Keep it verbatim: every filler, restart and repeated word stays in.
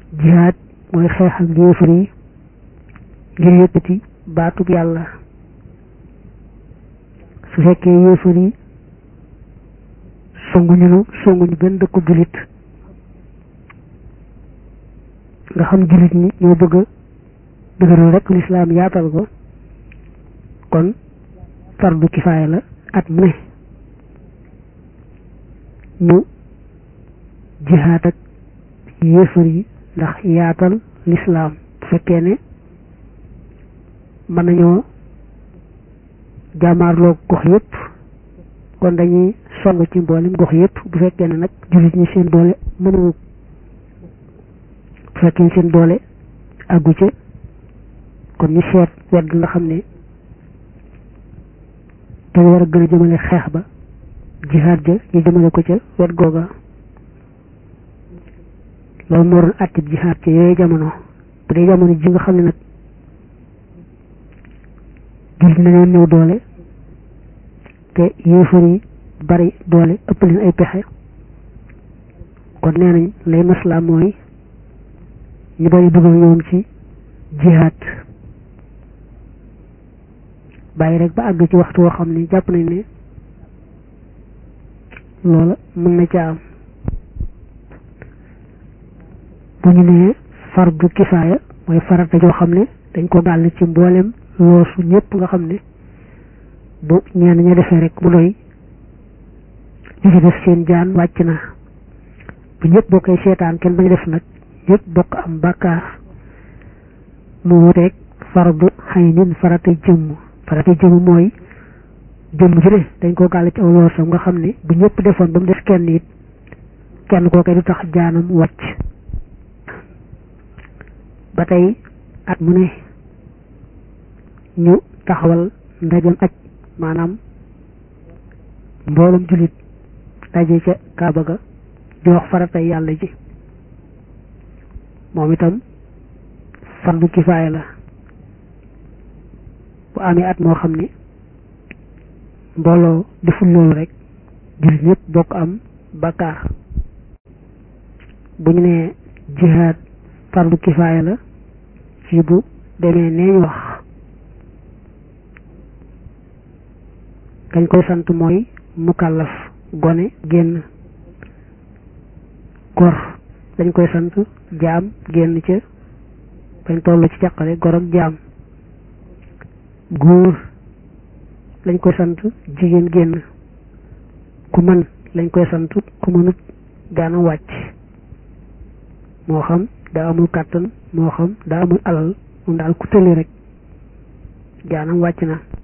jihaad mooy xeex ak yéefar yi ngir yëkkati baatub yàlla. su fekkee yéefar yi songuñu nu songuñu benn dëkku jullit nga xam jullit ñi ñoo bëgg a dëgëral rek lislaam yaatal ko kon fardu kifaaya la at mu ne ñu jihaad ak yéefar yi ndax yaatal lislaam bu fekkee ne mën nañoo jaamaarloo gox yépp kon dañuy song ci mboolem gox yépp bu fekkee ne nag jullit ñi seen doole mënu bu fekkee seen doole àggu ca kon ñu seet wedd nga xam ne te war a gën a jëmale xeex ba jihaad ja ñu jëmale ko ca wet googa loolu moo doon àttib jihaad ca yooyu jamono bu dee jamono ji nga xam ne nag jullit nañoo néew doole te yéefar yi bari doole ëpp leen ay pexe kon nee nañ lay maslaa mooy ñu bari dugal ñoom ci jihaad bàyyi rek ba àgg ci waxtu woo xam ne jàpp nañ ne loola mën na ca am. bu ñu nee fardu kifaaya mooy farata joo xam ne dañ ko gàll ci mboolem loosu ñëpp nga xam ne bu ñeen ña defee rek mu doy ñu ci def seen jaan wàcc na bu ñëpp boo koy seetaan kenn bañ def nag ñëpp bokk am bàkkaar mu wuteeg fardu xaynin farata jëmm farata jëmm mooy jëmm ji ne dañ koo gàll ci aw loosam nga xam ne bu ñëpp defoon ba mu def kenn it kenn koo koy du tax jaanam wàcc. ba tey at mu ne ñu taxawal ndajam aj maanaam mboolum jullit daje ca kaaba ga di wax faratay yàlla ji moom itam fardu kifaaya la bu amee at moo xam ne mbooloo deful loolu rek jullit ñëpp bokk am bakkaar. bu ñu nee jihaad fardu kifaaya la ci bu demee nee ñu wax kañ koy sant mooy mukallaf gone génn gor dañ koy sant jaam génn ca bañ toll ci càqale gor ak jaam góor lañ koy sant jigéen génn ku mën lañ koy sant ku mënut daana wàcc moo xam daa amul kàttan moo xam daa amul alal moom daal ku tëli rek jaanam wàcc na.